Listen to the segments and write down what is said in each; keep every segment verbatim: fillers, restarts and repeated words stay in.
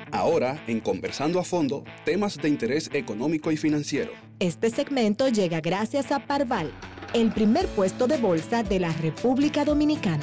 Ahora, en Conversando a Fondo, temas de interés económico y financiero. Este segmento llega gracias a Parval, el primer puesto de bolsa de la República Dominicana.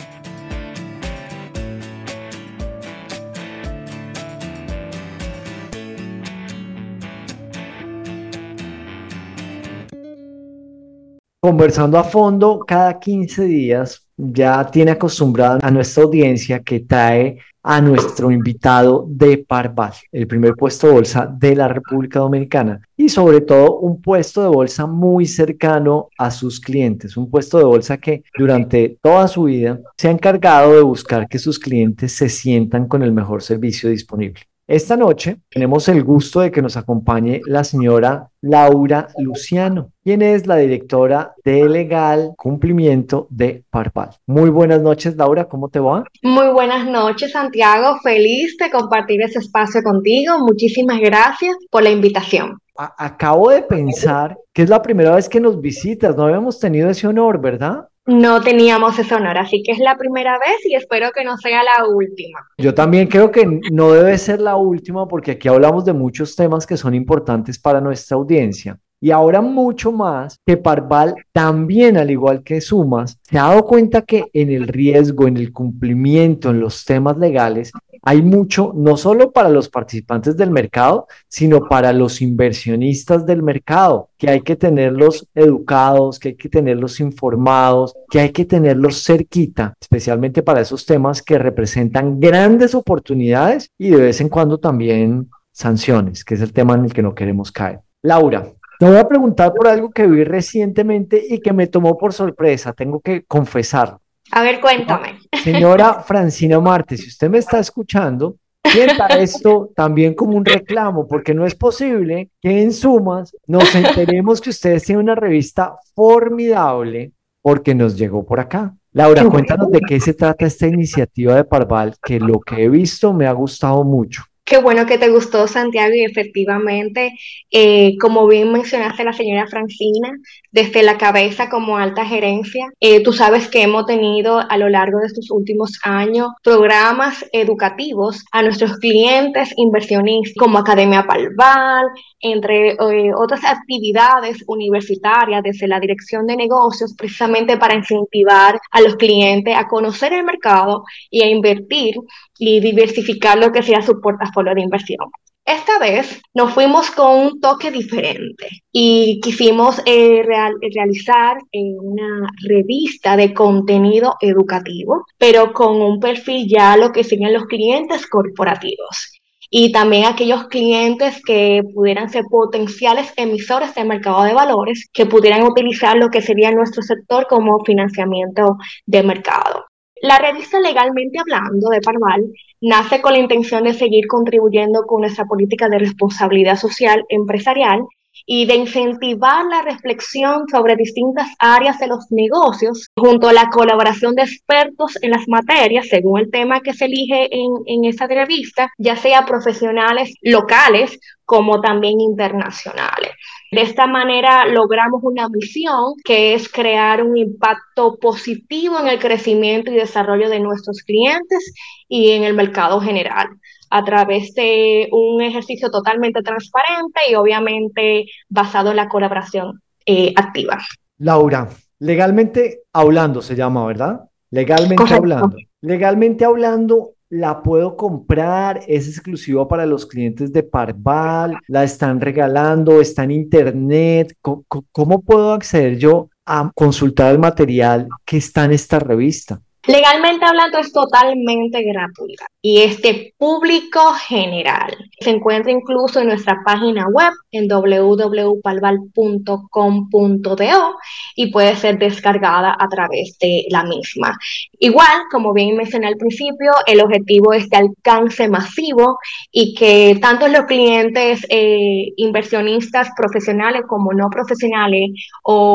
Conversando a fondo, cada quince días ya tiene acostumbrada a nuestra audiencia que trae a nuestro invitado de Parval, el primer puesto de bolsa de la República Dominicana y sobre todo un puesto de bolsa muy cercano a sus clientes, un puesto de bolsa que durante toda su vida se ha encargado de buscar que sus clientes se sientan con el mejor servicio disponible. Esta noche tenemos el gusto de que nos acompañe la señora Laura Luciano, quien es la directora de Legal Cumplimiento de Parval. Muy buenas noches, Laura, ¿cómo te va? Muy buenas noches, Santiago. Feliz de compartir ese espacio contigo. Muchísimas gracias por la invitación. A- acabo de pensar que es la primera vez que nos visitas, no habíamos tenido ese honor, ¿verdad? No teníamos ese honor, así que es la primera vez y espero que no sea la última. Yo también creo que no debe ser la última porque aquí hablamos de muchos temas que son importantes para nuestra audiencia. Y ahora mucho más que Parval también, al igual que Sumas, se ha dado cuenta que en el riesgo, en el cumplimiento, en los temas legales, hay mucho, no solo para los participantes del mercado, sino para los inversionistas del mercado, que hay que tenerlos educados, que hay que tenerlos informados, que hay que tenerlos cerquita, especialmente para esos temas que representan grandes oportunidades y de vez en cuando también sanciones, que es el tema en el que no queremos caer. Laura, te voy a preguntar por algo que vi recientemente y que me tomó por sorpresa, tengo que confesar. A ver, cuéntame. Señora Francina Marte, si usted me está escuchando, sienta esto también como un reclamo, porque no es posible que en Sumas nos enteremos que ustedes tienen una revista formidable porque nos llegó por acá. Laura, cuéntanos de qué se trata esta iniciativa de Parval, que lo que he visto me ha gustado mucho. Qué bueno que te gustó, Santiago, y efectivamente, eh, como bien mencionaste la señora Francina, desde la cabeza como alta gerencia, eh, tú sabes que hemos tenido a lo largo de estos últimos años programas educativos a nuestros clientes inversionistas, como Academia Parval, entre eh, otras actividades universitarias desde la dirección de negocios, precisamente para incentivar a los clientes a conocer el mercado y a invertir y diversificar lo que sea su portafolio de inversión. Esta vez nos fuimos con un toque diferente y quisimos eh, real, realizar eh, una revista de contenido educativo, pero con un perfil ya lo que serían los clientes corporativos y también aquellos clientes que pudieran ser potenciales emisores del mercado de valores, que pudieran utilizar lo que sería nuestro sector como financiamiento de mercado. La revista Legalmente Hablando de Parval nace con la intención de seguir contribuyendo con nuestra política de responsabilidad social empresarial y de incentivar la reflexión sobre distintas áreas de los negocios junto a la colaboración de expertos en las materias según el tema que se elige en, en esa revista, ya sea profesionales locales como también internacionales. De esta manera logramos una misión que es crear un impacto positivo en el crecimiento y desarrollo de nuestros clientes y en el mercado general, a través de un ejercicio totalmente transparente y obviamente basado en la colaboración eh, activa. Laura, legalmente hablando se llama, ¿verdad? Legalmente Correcto. hablando. Legalmente hablando, ¿la puedo comprar? ¿Es exclusiva para los clientes de Parval? ¿La están regalando? ¿Está en internet? ¿Cómo, cómo puedo acceder yo a consultar el material que está en esta revista? Legalmente hablando es totalmente gratuita y es de público general. Se encuentra incluso en nuestra página web en doble u doble u doble u punto parval punto com punto do y puede ser descargada a través de la misma. Igual, como bien mencioné al principio, el objetivo es de alcance masivo y que tanto los clientes eh, inversionistas profesionales como no profesionales o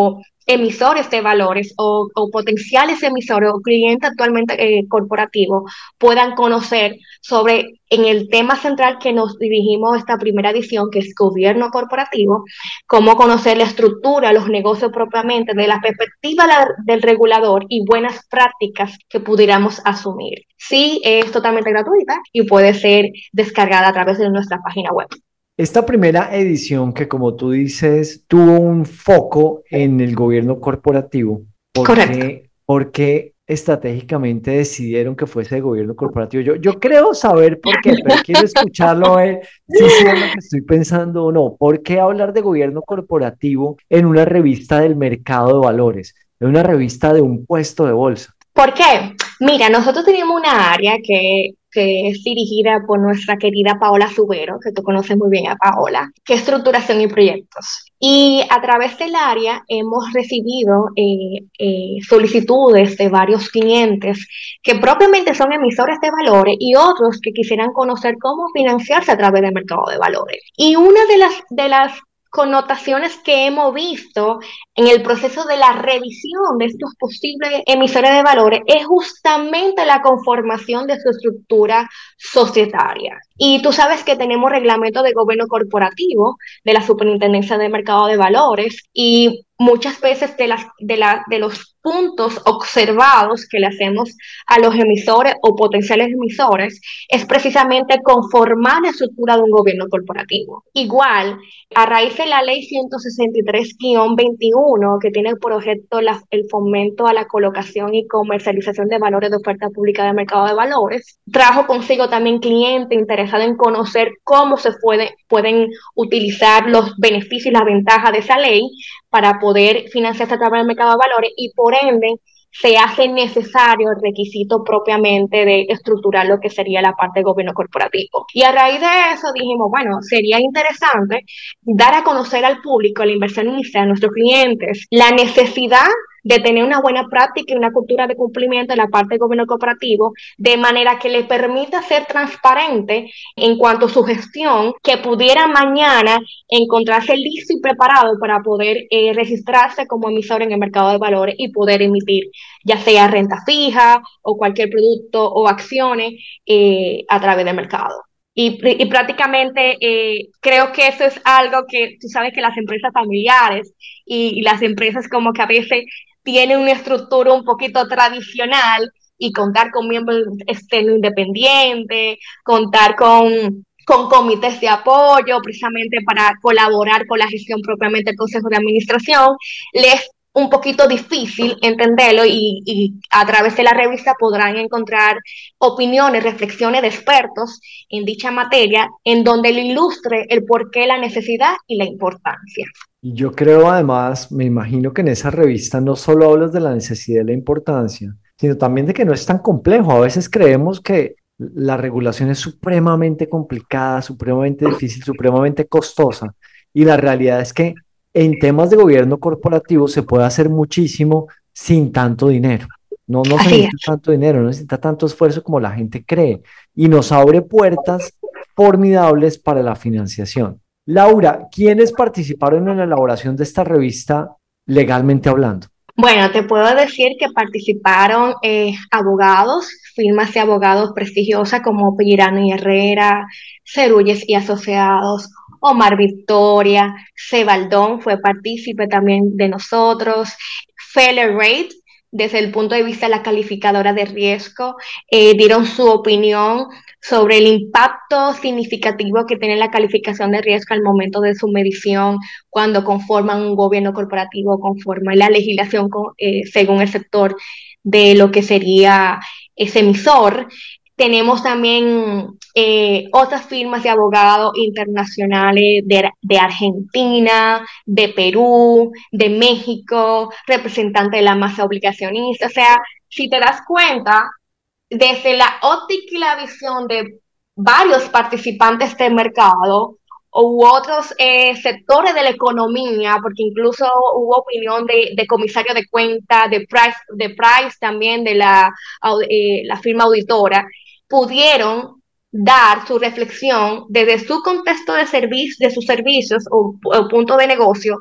emisores de valores o, o potenciales emisores o clientes actualmente eh, corporativos puedan conocer sobre, en el tema central que nos dirigimos esta primera edición, que es gobierno corporativo, cómo conocer la estructura, los negocios propiamente, de la perspectiva la, del regulador y buenas prácticas que pudiéramos asumir. Sí, es totalmente gratuita y puede ser descargada a través de nuestra página web. Esta primera edición que, como tú dices, tuvo un foco en el gobierno corporativo. ¿Por Correcto. qué, por qué estratégicamente decidieron que fuese de gobierno corporativo? Yo, yo creo saber por qué, pero quiero escucharlo a ver si es lo que estoy pensando o no. ¿Por qué hablar de gobierno corporativo en una revista del mercado de valores, en una revista de un puesto de bolsa? ¿Por qué? Mira, nosotros tenemos una área que, que es dirigida por nuestra querida Paola Subero, que tú conoces muy bien a Paola, que es estructuración y proyectos. Y a través del área hemos recibido eh, eh, solicitudes de varios clientes que propiamente son emisores de valores y otros que quisieran conocer cómo financiarse a través del mercado de valores. Y una de las, de las connotaciones que hemos visto en el proceso de la revisión de estos posibles emisores de valores es justamente la conformación de su estructura societaria. Y tú sabes que tenemos reglamento de gobierno corporativo de la Superintendencia de Mercado de Valores y muchas veces de, las, de, la, de los puntos observados que le hacemos a los emisores o potenciales emisores es precisamente conformar la estructura de un gobierno corporativo. Igual, a raíz de la ley ciento sesenta y tres guión veintiuno, que tiene por objeto la, el fomento a la colocación y comercialización de valores de oferta pública de mercado de valores, trajo consigo también clientes interesados en conocer cómo se puede, pueden utilizar los beneficios y las ventajas de esa ley para poder financiarse a través del mercado de valores y por ende se hace necesario el requisito propiamente de estructurar lo que sería la parte de gobierno corporativo. Y a raíz de eso dijimos, bueno, sería interesante dar a conocer al público, al inversionista, a nuestros clientes, la necesidad de tener una buena práctica y una cultura de cumplimiento en la parte de gobierno corporativo, de manera que le permita ser transparente en cuanto a su gestión, que pudiera mañana encontrarse listo y preparado para poder eh, registrarse como emisor en el mercado de valores y poder emitir ya sea renta fija o cualquier producto o acciones eh, a través del mercado. Y, y prácticamente eh, creo que eso es algo que tú sabes que las empresas familiares y, y las empresas como que a veces tienen una estructura un poquito tradicional y contar con miembros externos independientes, contar con, con comités de apoyo precisamente para colaborar con la gestión propiamente del Consejo de Administración, les un poquito difícil entenderlo y, y a través de la revista podrán encontrar opiniones, reflexiones de expertos en dicha materia en donde le ilustre el porqué, la necesidad y la importancia. Y yo creo además, me imagino que en esa revista no solo hablas de la necesidad y la importancia, sino también de que no es tan complejo. A veces creemos que la regulación es supremamente complicada, supremamente difícil, supremamente costosa y la realidad es que en temas de gobierno corporativo se puede hacer muchísimo sin tanto dinero. No, no se necesita tanto dinero, no necesita tanto esfuerzo como la gente cree y nos abre puertas formidables para la financiación. Laura, ¿quiénes participaron en la elaboración de esta revista legalmente hablando? Bueno, te puedo decir que participaron eh, abogados, firmas de abogados prestigiosas como Pellerano y Herrera, Cerulles y Asociados, Omar Victoria, Sebaldón fue partícipe también de nosotros, Feller Rate, desde el punto de vista de la calificadora de riesgo, eh, dieron su opinión sobre el impacto significativo que tiene la calificación de riesgo al momento de su medición cuando conforman un gobierno corporativo, conforme la legislación con, eh, según el sector de lo que sería ese emisor. Tenemos también eh, otras firmas de abogados internacionales de, de Argentina, de Perú, de México, representantes de la masa obligacionista. O sea, si te das cuenta, desde la óptica y la visión de varios participantes del mercado u otros eh, sectores de la economía, porque incluso hubo opinión de, de comisario de cuenta, de Price, de Price también, de la, eh, la firma auditora, pudieron dar su reflexión desde su contexto de, servicio, de sus servicios o, o punto de negocio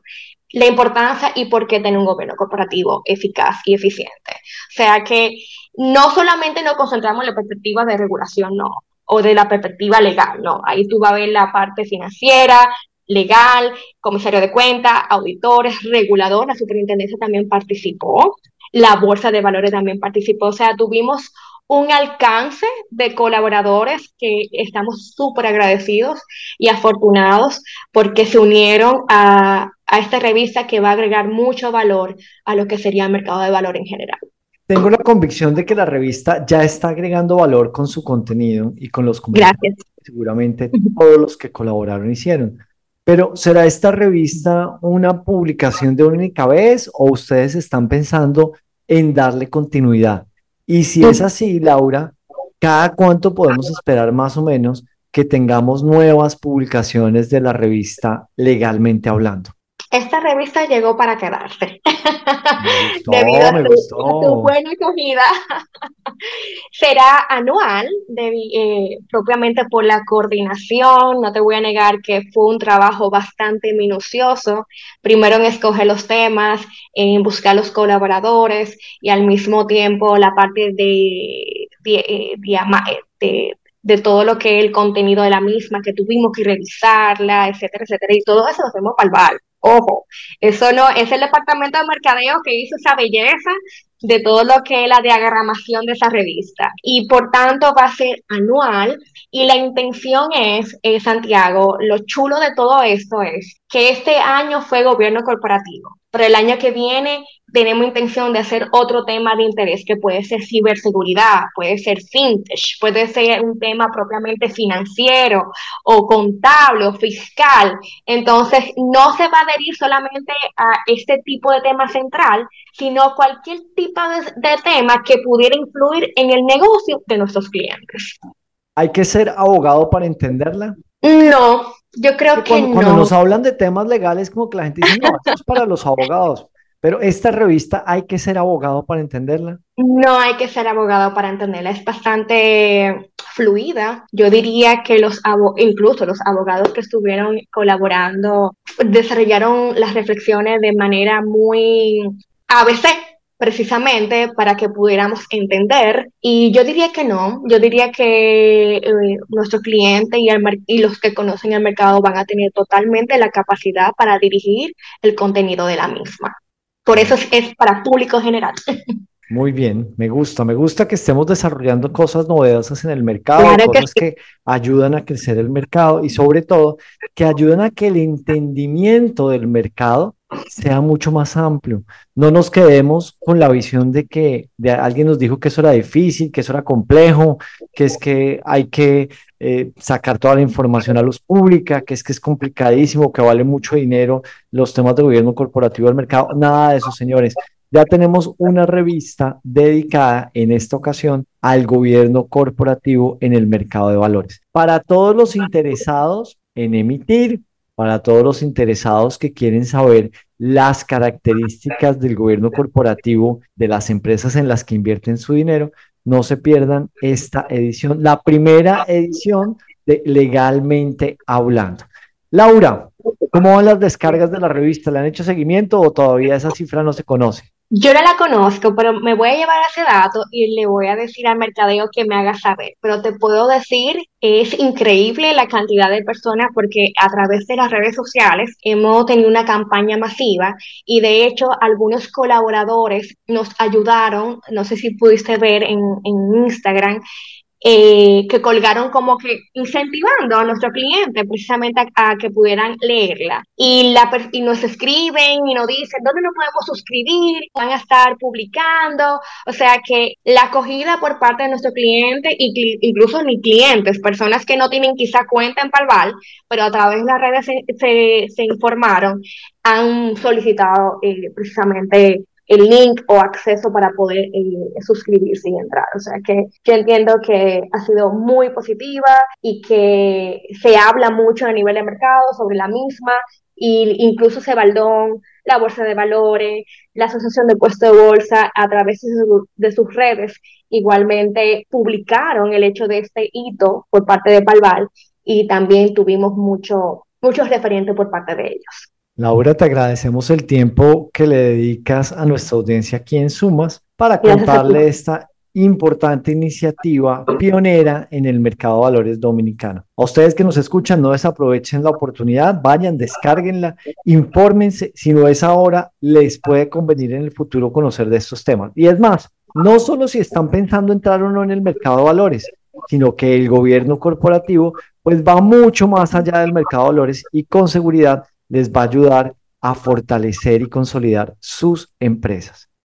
la importancia y por qué tener un gobierno corporativo eficaz y eficiente. O sea que no solamente nos concentramos en la perspectiva de regulación, no, o de la perspectiva legal, no. Ahí tú vas a ver la parte financiera, legal, comisario de cuentas, auditores, regulador, la superintendencia también participó, la bolsa de valores también participó, o sea, tuvimos un alcance de colaboradores que estamos súper agradecidos y afortunados porque se unieron a, a esta revista que va a agregar mucho valor a lo que sería el mercado de valor en general. Tengo la convicción de que la revista ya está agregando valor con su contenido y con los comentarios Gracias. que seguramente todos los que colaboraron hicieron. Pero ¿será esta revista una publicación de una única vez o ustedes están pensando en darle continuidad? Y si es así, Laura, ¿cada cuánto podemos esperar más o menos que tengamos nuevas publicaciones de la revista Legalmente Hablando? Esta revista llegó para quedarse. Me gustó, Debido a me su, gustó. a su buena acogida. Será anual, de, eh, propiamente por la coordinación. No te voy a negar que fue un trabajo bastante minucioso. Primero en escoger los temas, en buscar los colaboradores y al mismo tiempo la parte de, de, eh, de, de de todo lo que es el contenido de la misma, que tuvimos que revisarla, etcétera, etcétera, y todo eso lo hacemos para el bar. Ojo, eso no es el departamento de mercadeo que hizo esa belleza de todo lo que es la diagramación de esa revista. Y por tanto va a ser anual y la intención es, eh, Santiago, lo chulo de todo esto es que este año fue gobierno corporativo, pero el año que viene tenemos intención de hacer otro tema de interés que puede ser ciberseguridad, puede ser fintech, puede ser un tema propiamente financiero o contable o fiscal. Entonces no se va a adherir solamente a este tipo de tema central, sino cualquier tipo de, de tema que pudiera influir en el negocio de nuestros clientes. ¿Hay que ser abogado para entenderla? No, yo creo que Cuando, no. cuando nos hablan de temas legales, como que la gente dice, no, esto es para los abogados. Pero esta revista, ¿hay que ser abogado para entenderla? No hay que ser abogado para entenderla, es bastante fluida. Yo diría que los abo- incluso los abogados que estuvieron colaborando desarrollaron las reflexiones de manera muy A B C, precisamente para que pudiéramos entender. Y yo diría que no, yo diría que eh, nuestro cliente y, el mer- y los que conocen el mercado van a tener totalmente la capacidad para dirigir el contenido de la misma. Por eso es, es para público general. Muy bien, me gusta, me gusta que estemos desarrollando cosas novedosas en el mercado, Claro que cosas sí. que ayudan a crecer el mercado y sobre todo que ayudan a que el entendimiento del mercado sea mucho más amplio. No nos quedemos con la visión de que de alguien nos dijo que eso era difícil, que eso era complejo, que es que hay que eh, sacar toda la información a luz pública, que es que es complicadísimo, que vale mucho dinero los temas de gobierno corporativo del mercado. Nada de eso, señores. Ya tenemos una revista dedicada en esta ocasión al gobierno corporativo en el mercado de valores. Para todos los interesados en emitir, para todos los interesados que quieren saber las características del gobierno corporativo de las empresas en las que invierten su dinero, no se pierdan esta edición, la primera edición de Legalmente Hablando. Laura, ¿cómo van las descargas de la revista? ¿Le han hecho seguimiento o todavía esa cifra no se conoce? Yo no la conozco, pero me voy a llevar ese dato y le voy a decir al mercadeo que me haga saber. Pero te puedo decir, es increíble la cantidad de personas porque a través de las redes sociales hemos tenido una campaña masiva y de hecho algunos colaboradores nos ayudaron, no sé si pudiste ver en, en Instagram, eh, que colgaron como que incentivando a nuestro cliente precisamente a, a que pudieran leerla. Y, la, y nos escriben y nos dicen dónde nos podemos suscribir, van a estar publicando, o sea que la acogida por parte de nuestro cliente, y incluso ni clientes, personas que no tienen quizá cuenta en Parval, pero a través de las redes se, se, se informaron, han solicitado eh, precisamente el link o acceso para poder eh, suscribirse y entrar. O sea que yo entiendo que ha sido muy positiva y que se habla mucho a nivel de mercado sobre la misma, e incluso Cebaldón, la Bolsa de Valores, la Asociación de Puestos de Bolsa, a través de, su, de sus redes, igualmente publicaron el hecho de este hito por parte de Parval y también tuvimos mucho, muchos referentes por parte de ellos. Laura, te agradecemos el tiempo que le dedicas a nuestra audiencia aquí en Sumas para Gracias a ti. contarle esta importante iniciativa pionera en el mercado de valores dominicano. A ustedes que nos escuchan, no desaprovechen la oportunidad, vayan, descárguenla, infórmense, si no es ahora, les puede convenir en el futuro conocer de estos temas. Y es más, no solo si están pensando entrar o no en el mercado de valores, sino que el gobierno corporativo pues va mucho más allá del mercado de valores y con seguridad les va a ayudar a fortalecer y consolidar sus empresas.